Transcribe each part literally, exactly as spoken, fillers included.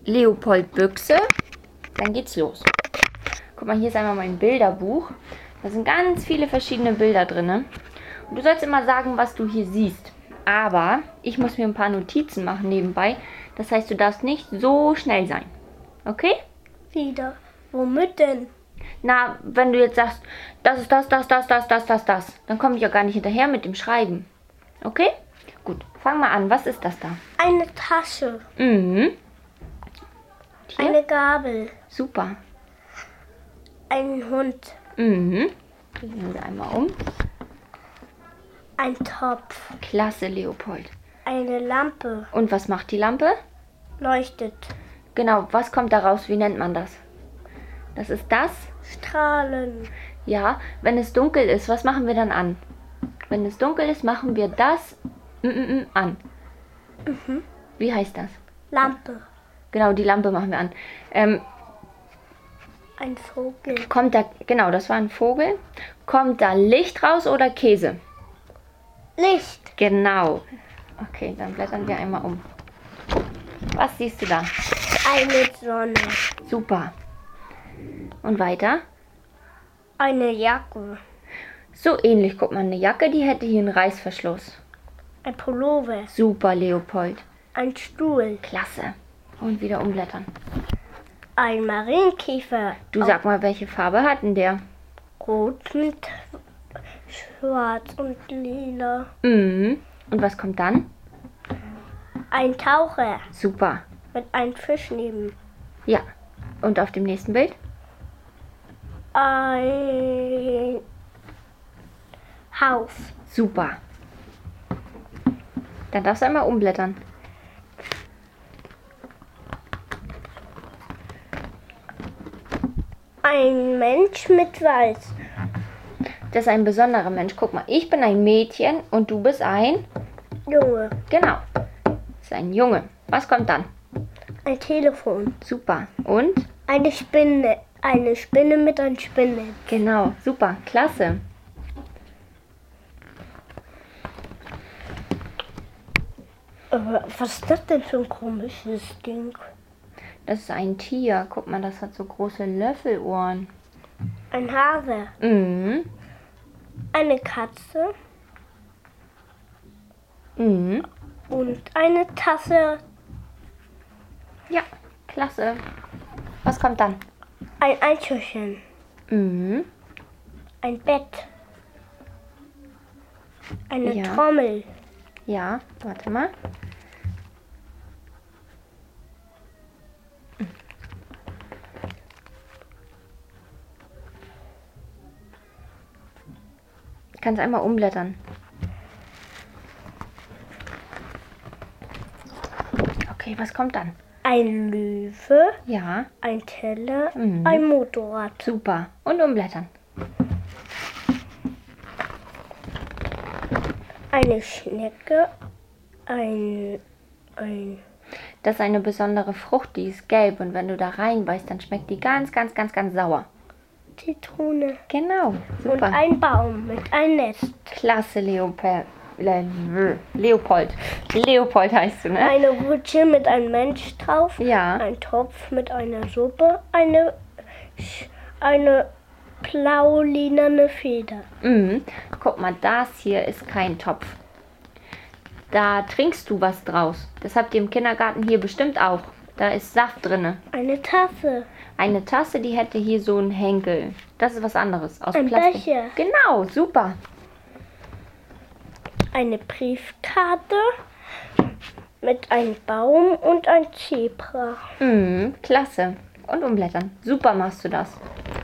Leopold Büchse. Dann geht's los. Guck mal, hier ist einmal mein Bilderbuch. Da sind ganz viele verschiedene Bilder drin. Und du sollst immer sagen, was du hier siehst. Aber ich muss mir ein paar Notizen machen nebenbei. Das heißt, du darfst nicht so schnell sein. Okay? Wieder. Womit denn? Na, wenn du jetzt sagst, das ist das, das, das, das, das, das, das, dann komme ich ja gar nicht hinterher mit dem Schreiben. Okay? Gut, fang mal an. Was ist das da? Eine Tasche. Mhm. Hier? Eine Gabel. Super. Ein Hund. Mhm. Drehen wir einmal um. Ein Topf. Klasse, Leopold. Eine Lampe. Und was macht die Lampe? Leuchtet. Genau, was kommt da raus? Wie nennt man das? Das ist das? Strahlen. Ja, wenn es dunkel ist, was machen wir dann an? Wenn es dunkel ist, machen wir das mm, mm, mm, an. Mhm. Wie heißt das? Lampe. Genau, die Lampe machen wir an. Ähm, Ein Vogel. kommt da, genau, das war ein Vogel. Kommt da Licht raus oder Käse? Licht. Genau. Okay, dann blättern wir einmal um. Was siehst du da? Eine Sonne. Super. Und weiter? Eine Jacke. So ähnlich, guck mal, eine Jacke, die hätte hier einen Reißverschluss. Ein Pullover. Super, Leopold. Ein Stuhl. Klasse. Und wieder umblättern. Ein Marienkäfer. Du sag mal, welche Farbe hat denn der? Rot mit Schwarz und Lila. Mhm. Und was kommt dann? Ein Taucher Super. mit einem Fisch neben. Ja. Und auf dem nächsten Bild? Ein Haus. Super. Dann darfst du einmal umblättern. Ein Mensch mit Weiß. Das ist ein besonderer Mensch. Guck mal, ich bin ein Mädchen und du bist ein... Junge. Genau. Das ist ein Junge. Was kommt dann? Ein Telefon. Super. Und? Eine Spinne. Eine Spinne mit einem Spinne. Genau. Super. Klasse. Aber was ist das denn für ein komisches Ding? Das ist ein Tier. Guck mal, das hat so große Löffelohren. Ein Hase. Mhm. Eine Katze. Mhm. Und eine Tasse. Ja, klasse. Was kommt dann? Ein Eichhörnchen. Mhm. Ein Bett. Eine Ja. Trommel. Ja, warte mal. Kannst einmal umblättern. Okay, was kommt dann? Ein Löwe. Ja, Ein Teller. Mhm. Ein Motorrad. super. Und umblättern. Eine Schnecke. Ein. Ein. Das ist eine besondere Frucht, die ist gelb. Und wenn du da reinbeißt, dann schmeckt die ganz, ganz, ganz, ganz sauer. Zitrone. Genau, Und super. ein Baum mit einem Nest. Klasse, Leopold. Le Leopold. Leopold heißt du, ne? Eine Rutsche mit einem Mensch drauf. Ja. Ein Topf mit einer Suppe. Eine. Sch- Eine blau-linerne Feder. Mhm. Guck mal, das hier ist kein Topf. Da trinkst du was draus. Das habt ihr im Kindergarten hier bestimmt auch. Da ist Saft drinne. Eine Tasse. Eine Tasse, die hätte hier so einen Henkel. Das ist was anderes. Aus Ein Plastik. Becher. Genau, super. Eine Briefkarte mit einem Baum und ein Zebra. Mhm, klasse. Und umblättern. Super machst du das.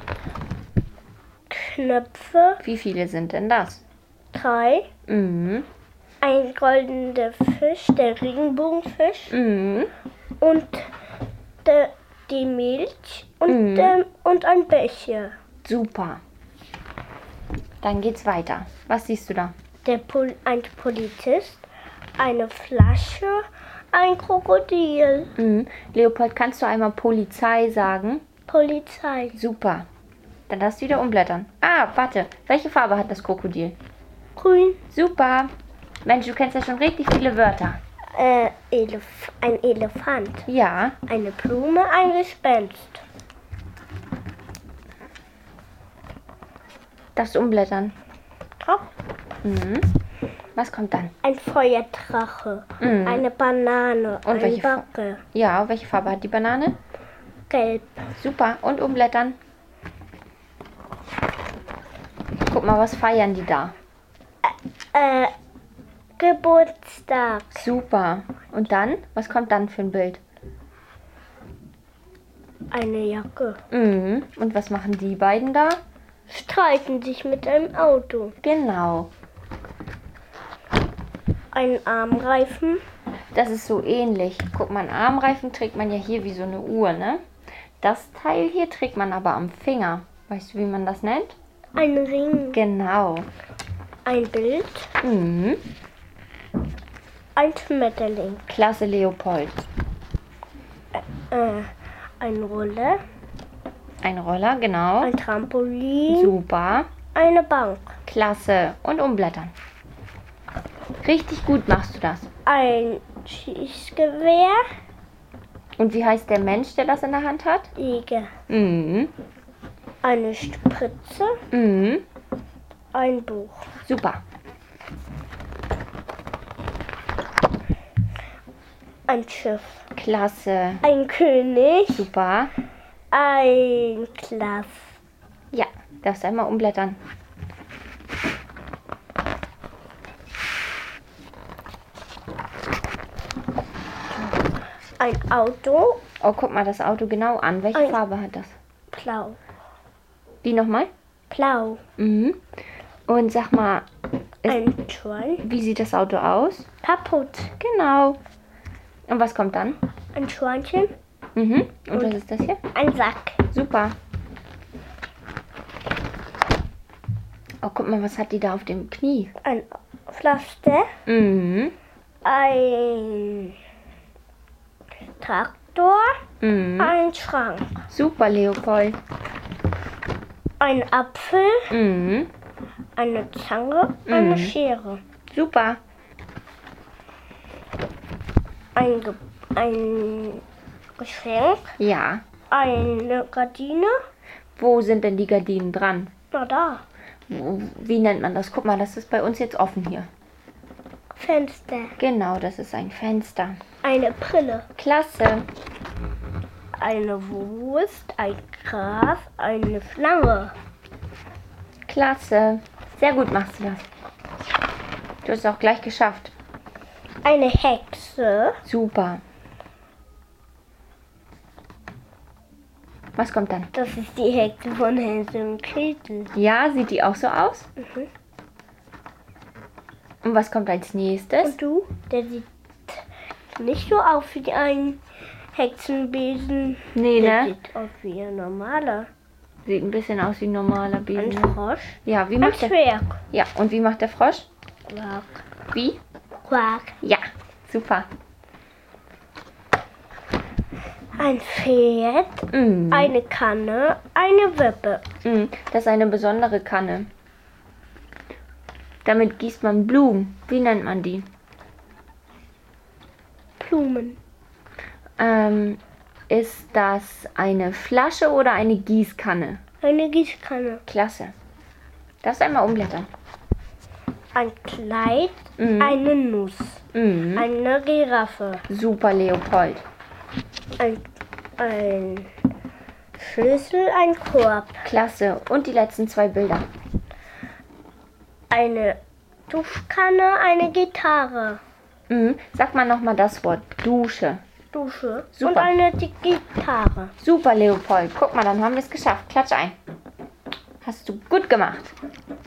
Knöpfe. Wie viele sind denn das? Drei. Mhm. Ein goldener Fisch, der Regenbogenfisch. Mhm. Und der, die Milch und, Mhm. ähm, und ein Becher. Super. Dann geht's weiter. Was siehst du da? Der Pol ein Polizist, eine Flasche, ein Krokodil. Mhm. Leopold, kannst du einmal Polizei sagen? Polizei. Super. Dann darfst du wieder umblättern. Ah, warte. Welche Farbe hat das Krokodil? Grün. Super. Mensch, du kennst ja schon richtig viele Wörter. Äh, Elef ein Elefant. Ja. Eine Blume, ein Gespenst. Darfst du umblättern. Drauf. Mhm. Was kommt dann? Ein Feuerdrache. Mhm. Eine Banane. Und ein welche Fa- Backe. Ja, welche Farbe hat die Banane? Gelb. Super. Und umblättern. Guck mal, was feiern die da? Äh, Geburtstag. Super. Und dann? Was kommt dann für ein Bild? Eine Jacke. Mhm. Und was machen die beiden da? Streiten sich mit einem Auto. Genau. Ein Armreifen. Das ist so ähnlich. Guck mal, einen Armreifen trägt man ja hier wie so eine Uhr, ne? Das Teil hier trägt man aber am Finger. Weißt du, wie man das nennt? Ein Ring. Genau. Ein Bild. Mhm. Ein Schmetterling. Klasse, Leopold. Äh, ein Roller. Ein Roller, genau. Ein Trampolin. Super. Eine Bank. Klasse. Und umblättern. Richtig gut machst du das. Ein Schießgewehr. Und wie heißt der Mensch, der das in der Hand hat? Jäger. Mhm. Eine Spritze. Mhm. Ein Buch. Super. Ein Schiff. Klasse. Ein König. Super. Ein Glas. Ja, darfst einmal umblättern. Ein Auto. Oh, guck mal das Auto genau an. Welche Ein- Farbe hat das? Blau. Wie nochmal? Blau. Mhm. Und sag mal, Ist- Ein Schwein. wie sieht das Auto aus? Kaputt. Genau. Und was kommt dann? Ein Schweinchen. Mhm. Und was ist das hier? Ein Sack. Super. Oh, guck mal, was hat die da auf dem Knie? Ein Pflaster. Mhm. Ein Traktor. Mhm. Ein Schrank. Super, Leopold. Ein Apfel. Mhm. Eine Zange. Eine Mhm. Schere. Super. Ein, Ge ein Geschenk. Ja. Eine Gardine. Wo sind denn die Gardinen dran? Na da. Wo- Wie nennt man das? Guck mal, das ist bei uns jetzt offen hier. Fenster. Genau, das ist ein Fenster. Eine Brille. Klasse. Eine Wurst. Ein Gras. Eine Schlange. Klasse. Sehr gut machst du das. Du hast es auch gleich geschafft. Eine Hexe. Super. Was kommt dann? Das ist die Hexe von Hänsel und Gretel. Ja, sieht die auch so aus? Mhm. Und was kommt als nächstes? Und du? Der sieht nicht so aus wie ein Hexenbesen. Nee, Der ne? sieht aus wie ein normaler. Sieht ein bisschen aus wie ein normaler Ein Besen. Frosch. Ja, wie Ein macht der? Zwerg. Ja, und wie macht der Frosch? Quack. Wie? Quack. Ja, super. Ein Pferd. Mhm. Eine Kanne. Eine Wippe. Mhm. Das ist eine besondere Kanne. Damit gießt man Blumen. Wie nennt man die? Blumen. Ähm, ist das eine Flasche oder eine Gießkanne? Eine Gießkanne. Klasse. Darfst du einmal umblättern? Ein Kleid. Mhm. Eine Nuss. Mhm. Eine Giraffe. Super, Leopold. Ein, ein Schlüssel. Ein Korb. Klasse. Und die letzten zwei Bilder. Eine Duschkanne. Eine Gitarre. Mhm. Sag mal nochmal das Wort. Dusche. Dusche. Super. Und eine die Gitarre. Super, Leopold. Guck mal, dann haben wir es geschafft. Klatsch ein. Hast du gut gemacht.